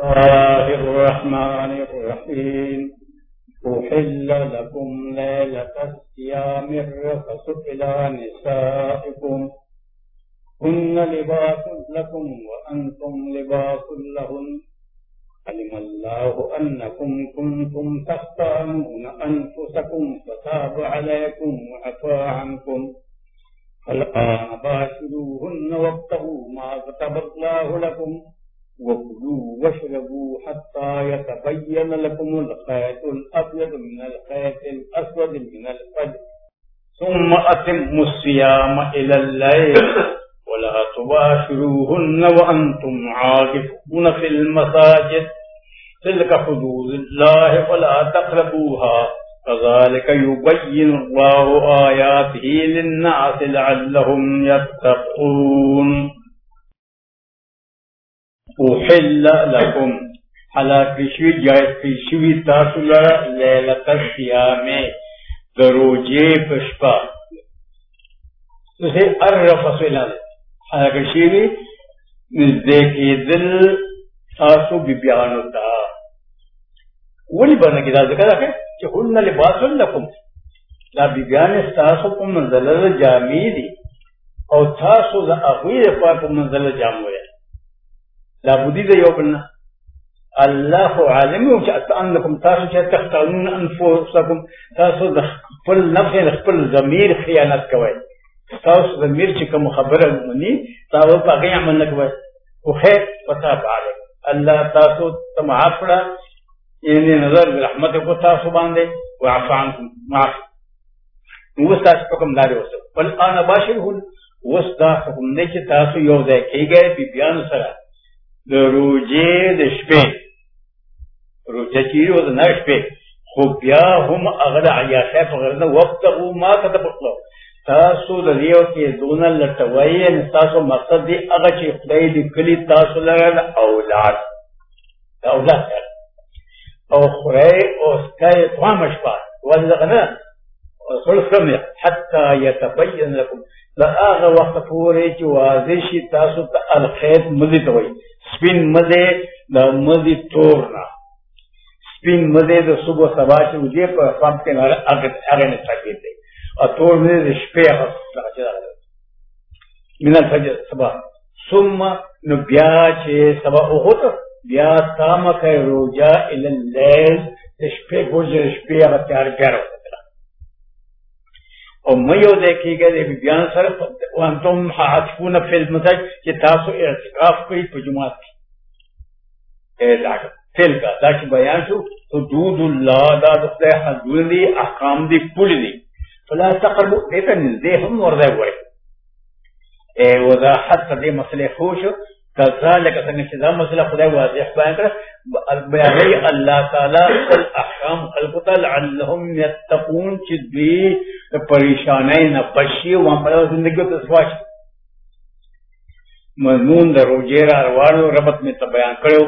बिस्मिल्लाहिर्रहमानिर्रहीम। उहिल्ल लकुम लैलतस्सियामिर रफ़सु इला निसाइकुम हुन्ना लिबासुन लकुम व अंतुम लिबासुन लहुन अलिमल्लाहु अन्नकुम कुंतुम तख्तानून अनफुसकुम फताब अलैकुम व अफ़ा अन्कुम फल्आन बाशिरूहुन्ना वब्तगू मा कतबल्लाहु लकुम वकुलू वशरबू हत्ता यतबय्यन लकुमुल खैतुल अब्यदु मिनल खैतिल अस्वदि मिनल फज्र सुम्मा अतिम्मुस्सियाम इलल लैल वला तुबाशिरूहुन्ना व अंतुम आकिफून फिल मसाजिद तिल्का हुदूदुल्लाहि फला तक़रबूहा कज़ालिका युबय्यिनुल्लाहु आयातिही लिन्नासि लअल्लहुम यत्तक़ून। उहिल्ल लकुम हलाल कृषि तासुला लैलतस्सियामे दरोजे पुष्पा उसे अर्रफ़सु इला हलाल कृषि नज़दीकी तासु बिब्यानुता वली बना की ज़िक्र है कि हुन्ना लिबासुन लकुम ला बिब्यान तासु को मंज़ल जामीदी और तासु ला अग़ीर पर मंज़ल जामुए ला बुदी दे योबना अल्लाह आलिम अन्नकुम तासु तख्तानून अनफुसकुम तासु फल नफ्स फल ज़मीर खियानत कवे तासु ज़मीर चिकम खबर मनी तासु बाकी अमल न कवे उखे पता बाले अल्लाह तासु तमाफड़ा यानी नजर रहमत को तासु बांधे व आसान माफ वो तासु हुक्म दारे हो सब फल आन बाशिरहुन वो तासु हुक्म ने कि तासु योदे की गए बिब्यान सरा रोजे दशपे रोजे चीरो द नशपे खुबिया हम अगर आयाशे पकड़ना वक्त वो मा कतबल्लाह तासु लियो के दोना लटवाई न तासु मकसद दी अगर ची खुदाई दी कली तासु लगन औलाद और खुराई और स्काई तमाम अशपार वल्लगना सुल्फम हत्ता यतबय्यन लकुम लआग वक्त पूरे ची वाजिशी तासु अलखैत मज़ी तवई स्पिन मज़े द मज़ी तोरना स्पिन मज़े द सुबह सबाच उजे पर शाम के नारे आगे ने चाहिए थे और तोड़ में रिश्ते मिनल फजर सबा सुम्मा न ब्याचे सबा ओहोत ब्या ताम के रोजा इलन लैल रिश्ते गुर्ज रिश्ते अब त्यार प्यार होता था और मयो देखी गए बिब्यान सर तुम हाथपून फिल्म था कि तासु इर्तिकाफ कई पुजुमात फिल का दाश बयान शु तो दूदुल्लाह दा दुखते हदुली अहकाम दी पुली फला तक़रबू देता निज़े हम वर्दा हुए ए वज़ाहत कदे मसले खुश कज़ालिक संग चिज़ा मसला खुदा वाज़िह बयान कर बयान अल्लाह ताला कल अहकाम खल्क़ता लअल्लहुम यत्तक़ून चिद्दी परेशानी न बशी वहां पर जिंदगी तो स्वाच मज़मून द रोजेरा अरवानो रबत में बयान करो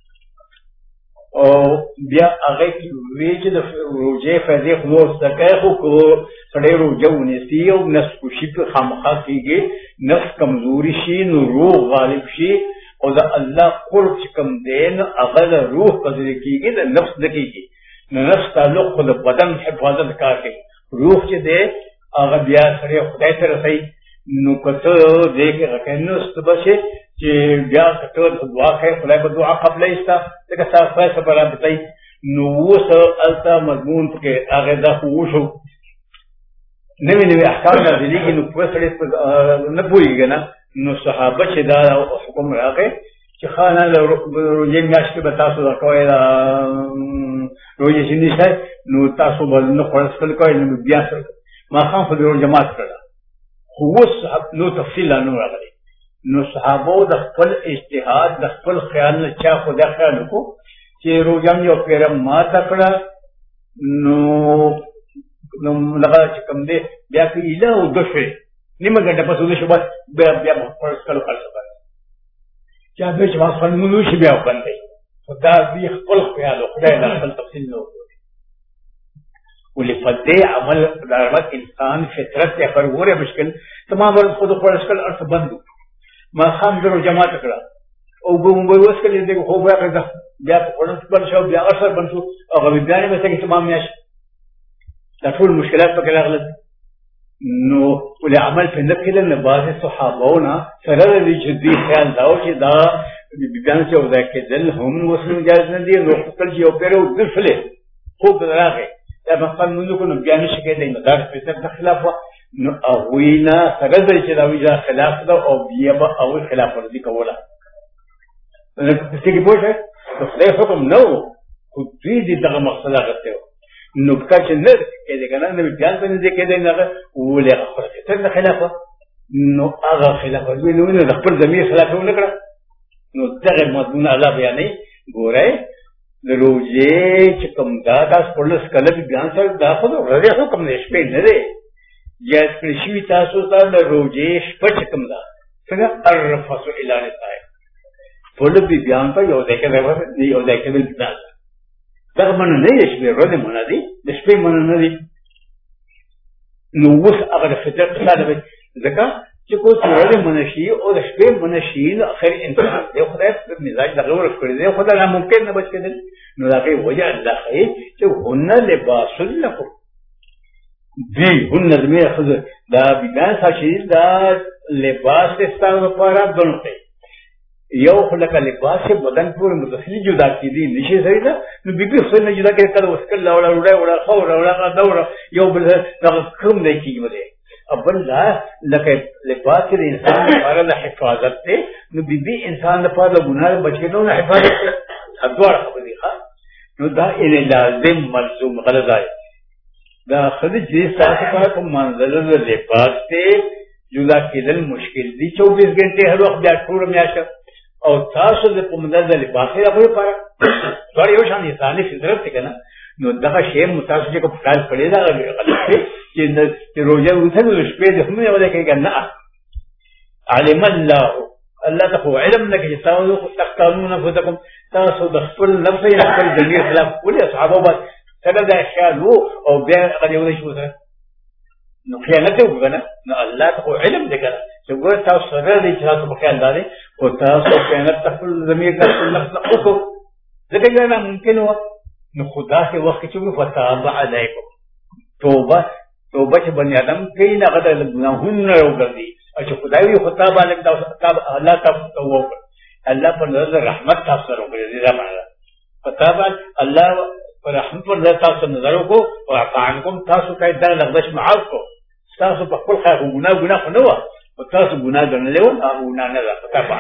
और बिया आगे की वेज द रोजे फैज़े खुद सके को सड़े रोजे उन्हें और नफ्स खुशी पे खामखा की गई नफ्स कमजोरी शी न रूह गालिब शी और द अल्लाह कुर्ब कम देन अगल रूह कदर की गई द नफ्स दकीगी न नफ्स ताल्लुक खुद बदन हिफाजत का के रूह के दे अगर बिया सड़े खुदा तरह सही नुकतो देखे रखें बसे कि ब्या कतो दुआ है खुदा को दुआ कबल इसका लेकिन साफ फैसला पर बताई नुवस अलता मजमून के आगे दा खुशो नवी नवी अहकाम नज़िली की नुपुर सड़े न पूरी ना नु सहाबा चिदा हुक्म रखे कि खाना रोजे म्याश के बता सो कोई रोजे सिंधी है नु तासु बल न खर्च कर कोई न ब्या मा खान खुद जमात करा हुवस नु तफसील नु रखे नो सहाबो द फल इज्तिहाद द फल ख्याल न चा खुदा ख्याल को कि रोजाम जो पेरा मा तकड़ा नो लगा कम दे ब्या की इला उदशे निम गंडा पस उदश बस ब्या फर्ज कर सकता क्या बेच वास फन मुनुश ब्या बंदे खुदा भी फल ख्याल खुदा द फल तफसील नो उले फते अमल दारमत इंसान फितरत या पर वो रे मुश्किल तमाम वर्ग खुद फर्ज कर अर्थ बंद मा खाम जरूर जमात करा او به وس کله دې خو بیا په ورن بل شو بیا اثر بنشو او بیا نه مته کې تمام میاش دا ټول مشکلات پکې راغلل نو ولې عمل په نفس کې نه بعض صحابهونه سره دې جدي خیال داو چې دا بیان چې ودا کې دل هم وسلو جایز نه دي نو خپل یو پیرو دفله خو راغی دا په قانونو کې بیا نشي کېدای نو دا په خلاف نو اوینا سره دې چې دا ویجا خلاف دا او بیا به او خلاف ورزي کوله څه کې پوښتنه نو خدای حکم نو خو دې دغه مقصد غته نو کله نه کېږي کنه نو بیان ته نه کېږي نه ولې خپل څه خلافه نو هغه خلافه نو د خپل ضمیر خلافه نه کړ نو دغه مضمون الله بیانې ګورئ د روزې چې کوم دا تاسو په لس کله بیان سره دا خو ورته حکم نه شپې نه دی جایز کړی شوي تاسو ته د روزې شپه چې کوم دا څنګه الرفث الی النساء په لږ بیان ته یو ځای کې یو ځای کې دا دغه من نه یې شپې ورځې من دي د شپې من نه دي نو اوس هغه د فطرت څخه دی ځکه چې کو څورې منشي او د شپې منشي نو اخر انسان دی خدای په مزاج دغه ورکړي دی خدای نه ممکن نه بچ کېدل نو دا کې وجه الله چې هن لباس لكم دی هن زمير خذ دا بیان ساشي دا لباس ستاسو لپاره دونته یو خلک لباس بدن پورې متصل جدا کیدی نشي سړي دا نو بيبي خو نه جدا کې کله وسکل لا ولا خو ولا دور یو بل دا کوم نه کیږي ابل لا لکه لباس د انسان لپاره د حفاظت ته نو بيبي انسان لپاره د ګناه بچیدو نه حفاظت ته هغه خبرې ښه نو دا ان لازم ملزوم غلط دا خدای چې تاسو په کوم منځله د لباس ته جدا کېدل مشکل دي 24 غنټه هر وخت بیا ټول میاشه او تاسو د کوم منځله لباس لپاره ډېر یو شان انساني فطرت ته کنه نو دغه شی متاسو چې په کال پړې دا غلط چې روزه وته شپې د هم یو ځای کې نه علم الله ته علم لك تاسو تختارون انفسكم تاسو د خپل نفس یا خپل ضمیر خلاف ولې اصحابو بس څنګه دا خیال او بیا هغه یو شی وته نو خیانت وکړه نو الله ته علم دې کړه چې ګور تاسو سره دې چې تاسو په خیال داري او تاسو خیانت خپل ضمیر خپل نفس وکړو ځکه نه ممکن و نو خدا کې وخت چې فتاب علیکم توبه چې بنی آدم کوي نه غدا ګناهونه وګرځي او چې خدای یې فتاب علیکم تاسو الله تاسو توبه الله پر نظر رحمت تاسو سره وګرځي دا معنی فتاب الله پر رحمت پر تاسو نظر وکړو او عفانکم تاسو کای دا لغبش معاف کو تاسو په خپل خیر ګناه نه و او تاسو ګناه ګڼلې و او ګناه نه فتاب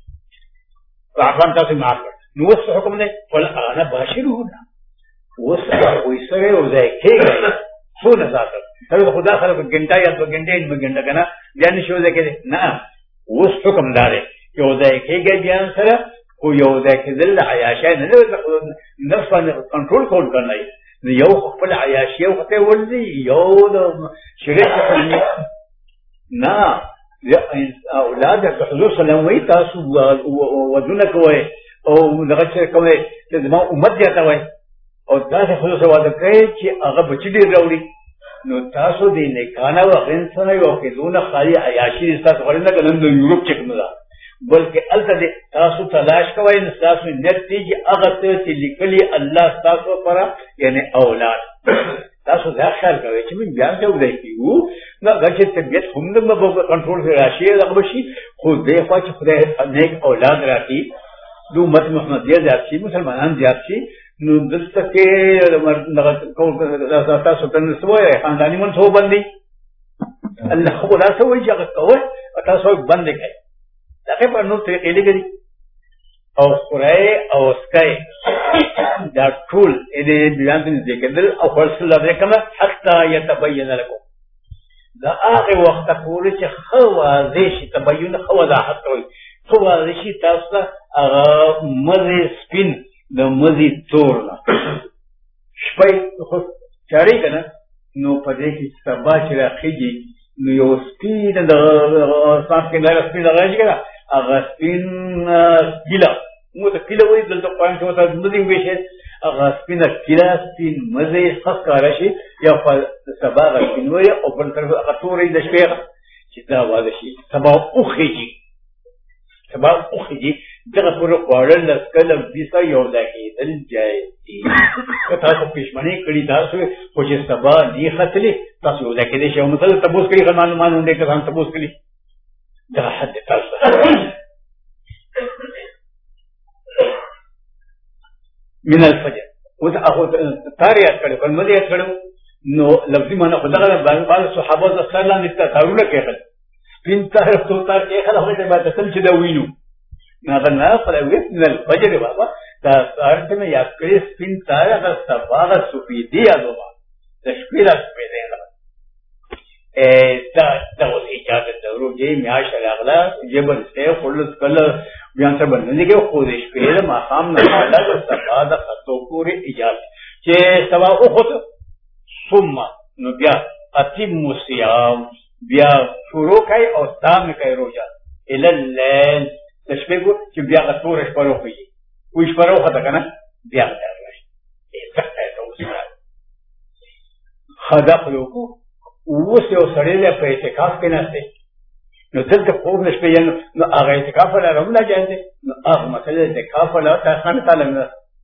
علیکم عفان تاسو معاف نو وس حکم نه ول انا باشرون وس وسره او ځای کې څو نه ذات ته خدا خلک ګنټه یا 2 غنټه کنه بیان شو ځکه نه وس حکم دار یو ځای کې بیان سره او یو ځای کې دل عیاشای نه نفس باندې کنټرول کول کړنای یو خپل عیاشی او ته ولدي یو د شریعت نه یا اولاد حضور صلی الله علیه تاسو ودونه کوي او دغه کوي چې ما امت جاته وای او تاسو خو څه واده کوي چې هغه بچی ډیر راوړي نو تاسو دې نه کانا او انسان یو کې دونه خالي عیاشي تاسو غوړنه کنه د یورپ چک نه بلکې الته تاسو تلاش کوئ نو تاسو نتیجه هغه ته چې لیکلي الله تاسو پر یعنی اولاد تاسو دا خیال کوئ چې موږ بیان ته ودی کیو نو هغه چې طبيعت هم نه په کنټرول کې راشي هغه شي خو دې خو چې خدای نیک اولاد راکړي دو امت محمدیه زیات شي مسلمانان زیات شي نو دلته کې تاسو ته نسوي خاندانی منصوب باندې الله خو لا سوي چې هغه کوي تاسو باندې کوي دغه په نو ته کې لګري او خورای او سکای دا ټول دې بیان دې کېدل او خپل الله کما حتا يتبين لكم دا هغه وخت پورې چې خو واضح شي تبين خو وضاحت کوي خو واضح شي تاسو هغه مزي سپین د مزي تور شپې خو چاري کنه نو په دې کې سبا چې راخیږي نو یو سپین د صاحب کې نه سپین راځي کنه هغه سپین ګیلا مو ته کله وې دلته پوینټ وته مزي وشه هغه سپین ګیلا سپین مزي خاص کار شي یا په سبا راځي نو او په طرف هغه تورې د شپې چې دا واده شي سبا اوخیږي دغه پر خوړل لکه بیسه یو دکېدل جایز دي که تاسو پښمنۍ کړي تاسو خو چې سبا دي ختلې تاسو یو دکېدې شي مثلا تبوس کړي خلمان مانونډې کسان تبوس کړي دغه حد تاسو من الفجر اوس هغه تاریخ کړو کوم دې کړو نو لفظي معنا خدای بعض صحابه صلی الله علیه وسلم تارونه کېخل سپین تار تو تار کېخل هغه ته باید څه چې دا وینو نه فلويت من الفجر بابا دا سارته مې یاد کړی سپین تار هغه سباغه سپیدی الوبا تشکیل سپیدی دا اوس اجازه ضروري میاش راغله جبل سه خلص کله بیان سره باندې کې خو دې شپې ما خام نه لاله سبا د خطو پورې اجازه چې سبا او خود ثم نو بیا اتم الصيام بیا شروع کوي او تام کوي روزه ال الليل تشبيهو چې بیا غتور شپرو کوي وې شپرو خطا کنه بیا راځي څه ته وسره خدا خو اوس یو سړی له په اعتکاف کې نهسته نو دلته خوب نشته نو هغه اعتکاف ولا رملا جاهته نو هغه مثلا اعتکاف ولا تاسو تعالی نه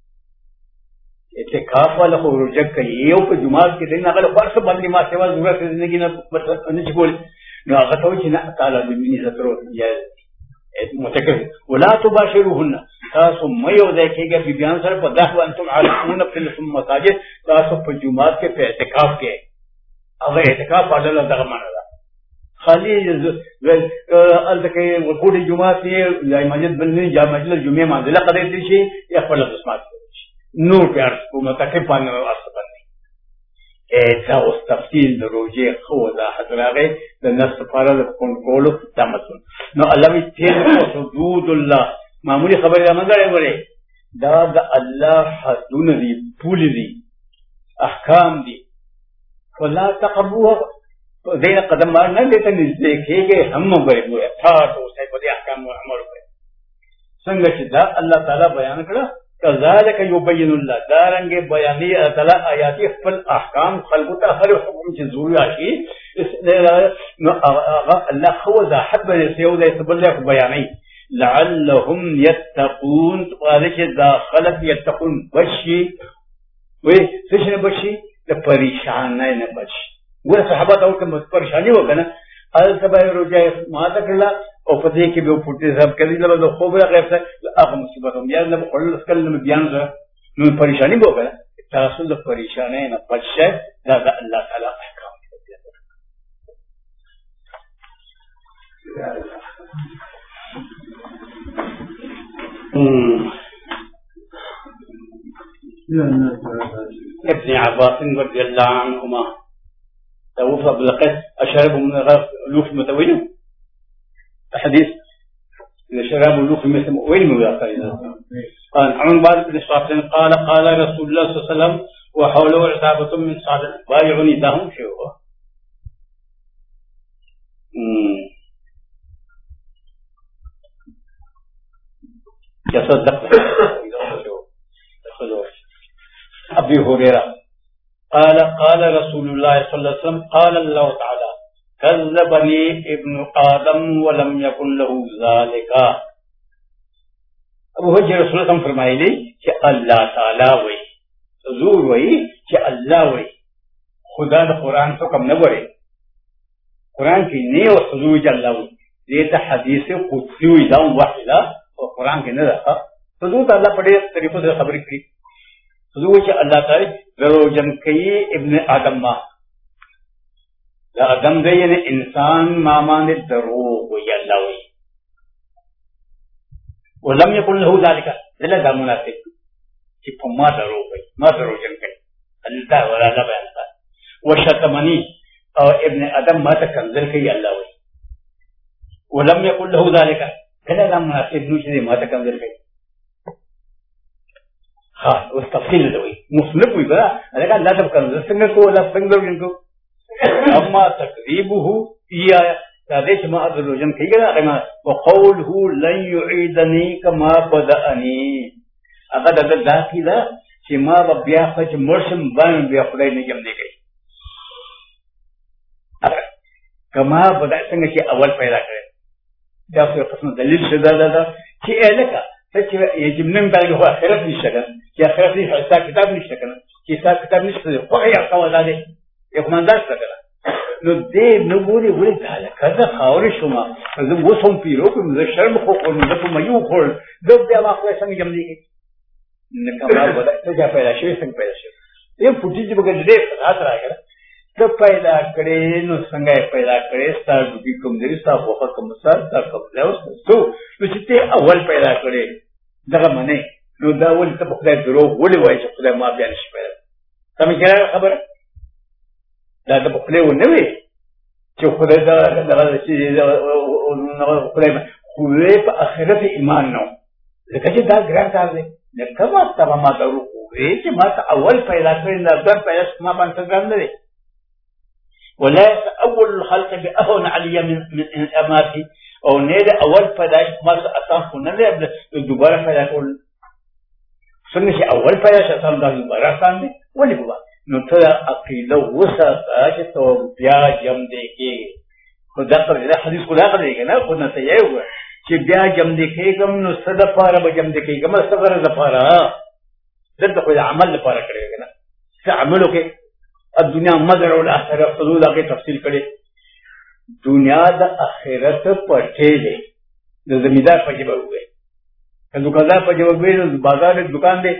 اعتکاف ولا خروج کوي یو په جمعات کې دین هغه فرض باندې ما سیوا ضرورت زندگی نه مطلب نه چول نو هغه ته چې نه تعالی دې مني سترو یا متکلم ولا تباشروهن تاسو مې یو ځای کېږي په بیان سره په دغه انتم عارفون په مساجد تاسو په جمعات کې په اعتکاف کې هغه اعتکاف عدل دغه معنا ده خالی الته وقود جمعات یې لا مسجد بنني یا مجلس جمعه منځله قدر دي شي یا خپل قسمت نو پیار کومه تکي باندې واسطه باندې دا اوس تفصیل د روزه خو دا حضرغه د نفس لپاره د کنټرول تمسن نو الله وی تیر حدود الله معمولی خبره نه غواړي دا د الله حدود دي پول دي احکام دي فلا تقربوها دین قدم نه لیته نږدې کېږي هم غوړي تاسو اوسه په دې احکام عمل وکړئ څنګه چې دا الله تعالی بیان کړه كذلك يبين الله دارنګ بیانې تعالی آیات خپل احکام خلق ته هر حکم چې ضروري شي نو الله خو ذا حد یو دې تبل بیانې لعلهم يتقون ولکه دا خلق يتقون بشي وې څه بشي د پریشان نه بشي ګور صحابه ته کوم پریشانی وکنه ال سبا روزه ما تکړه او په دې کې به پټي صاحب کړي له خوب راغی هغه مصیبت هم یا نه خپل کلم بیان زه نو پریشانی وکړه تاسو د پریشانې نه بچه دا الله تعالی احکام ابن عباس رضي الله عنهما توفى بالقيس أشرب من لوف متوينه حديث إذا شرب اللوف متوينه يا سيدنا قال عن بعض بن صافين قال رسول الله صلى الله عليه وسلم وحوله عصابة من صعد بايعوني دهم شو هو يصدق أبي هريرة قال رسول الله صلى الله عليه وسلم قال الله تعالى كذبني ابن آدم ولم يكن له ذلك ابو هريرة رسول الله فرمایلی چې الله تعالی وایي حضور وایي چې الله وایي خدا د قرآن حکم نه وایي قرآن کې نه او حضور چې الله وایي دې ته حدیث قدسی وایي دا وحی ده او قرآن کې نه ده حضور تعالی په دې طریقو سره خبرې کړې حضور چې الله تعالی دروژن کوي ابن آدم ما دا آدم دی یعنی انسان ما باندې دروغ وایي الله وایي ولم يكن له ذلك دله دا منافق چې په ما دروغ وایي ما دروژن کوي الله ولا لا بیان کړ وشتمني او ابن آدم ما ته کنځل کوي الله وایي ولم يكن له ذلك کله دا منافق نو چې ما ته کنځل کوي ها اوس تفصیل دی مسلم وي بلا هغه الله ته کنځل څنګه کو ولا څنګه وینکو اما تکذیبه یا دا دې چې ما دروژن کوي هغه وقوله لن يعيدني كما بدأني هغه د ذاتیدا چې ما بیا خپل مرشم باندې بیا خدای نه جمع دی کوي کما بدأ څنګه چې اول پیدا کړ دا څه قسم دلیل شدا دا چې الکه چې یجمنن باندې هو آخرت نشته کنه چې آخرت نه حساب کتاب نشته کنه چې حساب کتاب نشته خو یې قواعد دي یو منداز کنه نو دې نو ګوري ولې تعالی کله خاورې شوما زه وسوم پیرو کوم زه شرم خو کوم زه په مېو خور د دې واخلې څنګه جمع دي نه کما ولا څه پیدا شوی څنګه پیدا شوی یو پټی چې بګر دې رات راغله ته پیدا کړې نو څنګه پیدا کړې ستاسو د کوم دې تاسو په کوم سر تاسو له اوسه نو چې ته اول پیدا کړې دغه منه نو دا ول ته په خدای درو ولې وایي چې خدای ما بیا نشي پیدا تم کې خبره دا د خپل و نه وي چې خدای دا چې خدای خو په آخرت ایمان نو ځکه چې دا ګران کار دی لکه ما ته ما درو وې چې ما ته اول پیدا کړی نه در پیدا ما باندې ګران دی ولا اول الخلق باهون علي من اماتي او نه د اول پیدائش ما اساس خو نه دی دوباره پیدا کول څنګه چې اول پیدائش اساس دا دوباره اساس دی ولې بابا نو ته عقیده وساته چې تو بیا جم دی کې خدا پر دې حدیث خدا کوي کنه خو نه ته یو چې بیا جم دی کېږم نو صد پاره به جم دی کېږم صبر ز پاره دلته خو عمل لپاره کړی کنه څه عملو کې الدنیا مدر او الاخره حدود هغه تفصیل کړي دنیا د اخرت پټه دی د زمیدار په جواب وي که دکاندار په جواب وي بازار دکان دی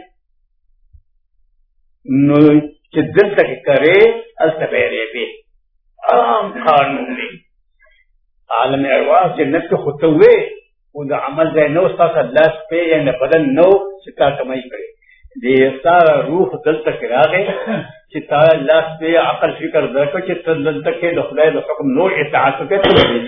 نو چې دلته کې کرے التبیری به عام قانون دی عالم ارواح جنت کې خطوه او د عمل ځای نو ستاسو الله په یا نه بدن نو چې تا کمای کړي دې ساره روح دلته کې راغی چې تا الله په عقل فکر درکړ چې دلته کې د خدای د حکم نو اطاعت وکړي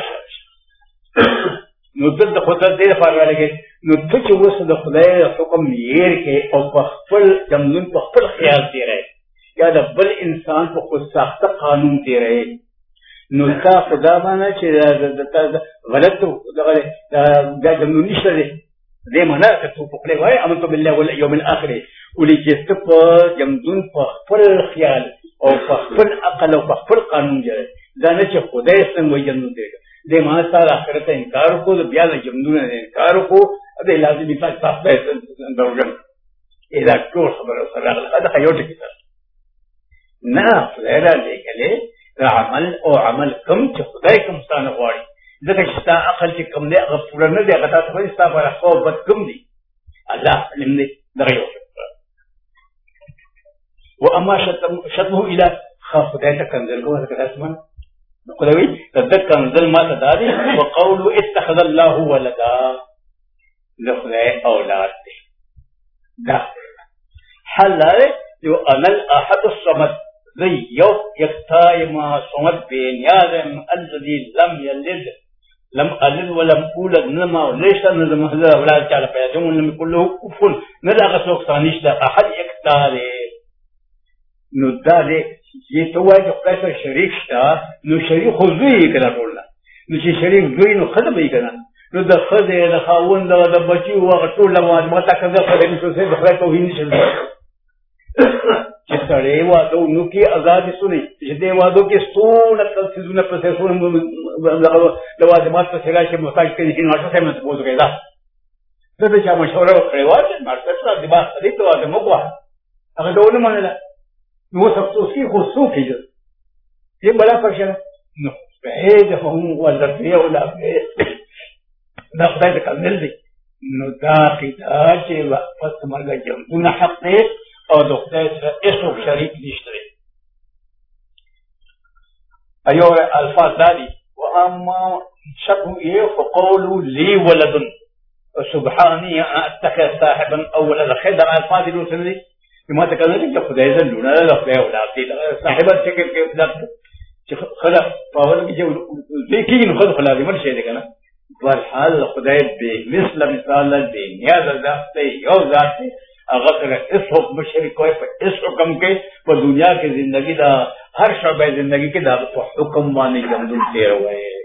نو دلته خدای دې لپاره راغی نو ته چې وسه د خدای حکم یې کې او په خپل جملون په خپل خیال دی راي یا د بل انسان په خود ساخته قانون دی راي نو تا خدا باندې چې غلط دا جملون نشته دی دې معنا ته په خپل وای امنت بالله والیوم الاخر ولې چې ته په جملون په خپل خیال او په خپل عقل او په خپل قانون جوړ دا نه چې خدای څنګه وایي جملون دی د ما سره آخرت انکار کو بیا د جملونه انکار کو د لازمي تاسو ته دروژن اذا ټول خبره سره دا یو ټکی نه فلرا لیکلې عمل او عمل کم چې خدای کوم ستانه غواړي ځکه چې تا عقل چې کم دی هغه پوره نه دی هغه تاسو په ستاسو پر خو بد کم دی الله علم دی دغه یو واما شتمه الى خدای ته کنځل کوه ځکه تاسو خدای تذكر انزل ما تداري وقولوا اتخذ الله ولدا لخدای اولاد دي دا حلال یو انا الاحد الصمد زي یو یکتای ما صمد بنیاد الذي لم يلد لم الد ولم اولد نما ليس نظم هذا اولاد تعالی پیدا جمع لم يكن له كفوا ندا غسوک ثانیش دا احد یکتای نو دا دې چې ته وایې چې خدای سره شریک شته نو شریک خو زوی یې که نه ټول نه نو چې شریک زوی نو ښځه به یې که نه نو د ښځې د خاوند د بچي هغه ټول لوازمات که زه خدای نشو د خدای توهین نشي چې سړی واده ونکړي ازادې سنې چې دې وادو کې څونه څیزونه پسې څونه لوازمات پسې راشي محتاج کوي چې ماستر صاحب نه تپوس کوي دا زه د چا مشوره وکړې وه چې ماستر صاحب دماغ خرید ته واده مه کوه هغه ته ونه منله نو افسوس کی خو سو کېږي دې بلا پرشنه نو بعیدهم والذي اولاد دا خدای ته کمل دی نو دا قیدا چې پس مرګ جمعونه حق دی او د خدای سره هیڅوک شریک نشته دی ایو الفاظ دادي واما شكوا ايه فقولوا لي ولد سبحاني اتخذ صاحبا او ولد خدر الفاظ دي وسندي ما تکلم چې خدای زه لونه له خدای اولاد دي صاحبت چې خلا فاول کې لیکي نو خدای خلا دې مرشي دي کنه ورحال خدای به مثل مثال دې نیاز ذات یو ذات هغه سره اس حکم شریک کوي په اس حکم کې په دنیا کې ژوندۍ دا هر شعبه ژوندۍ کې دا په حکم باندې ژوند تیر وای